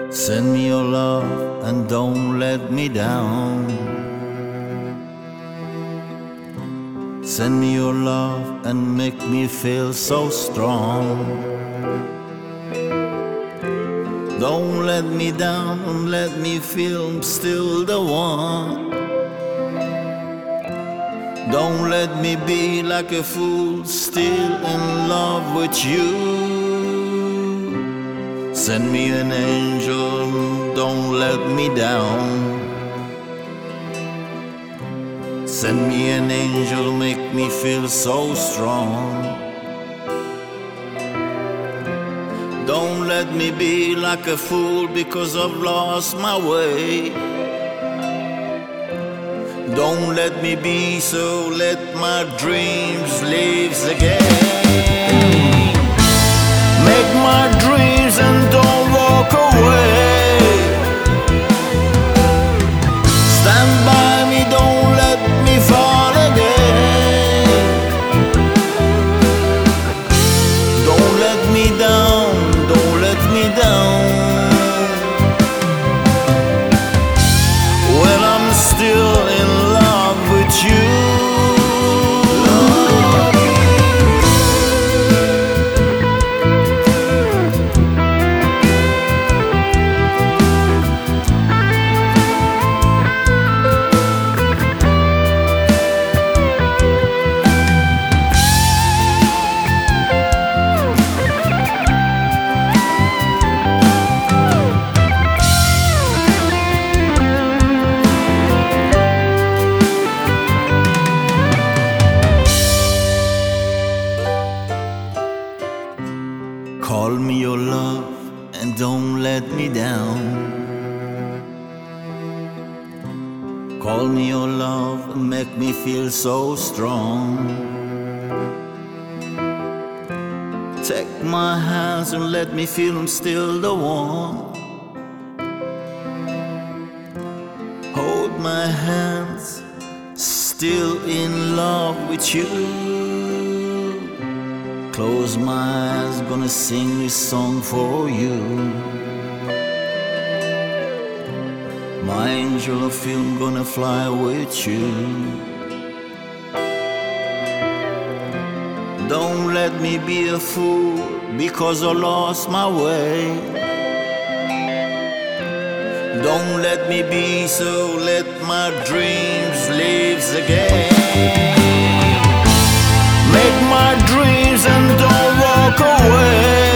Send me your love and don't let me down. Send me your love and make me feel so strong. Don't let me down, don't let me feel I'm still the one. Don't let me be like a fool, still in love with you. Send me an angel, don't let me down. Send me an angel, make me feel so strong. Don't let me be like a fool because I've lost my way. Don't let me be, so let my dreams live again. Make my dreams and don't walk away. Stand by me, don't let me fall again. Don't let me down, don't let me down. Well, I'm still in love with you. Call me your love and don't let me down. Call me your love and make me feel so strong. Take my hands and let me feel I'm still the one. Hold my hands, still in love with you. Close my eyes, gonna sing this song for you. My angel of film, gonna fly with you. Don't let me be a fool because I lost my way. Don't let me be, so let my dreams live again. Make my dreams and don't walk away.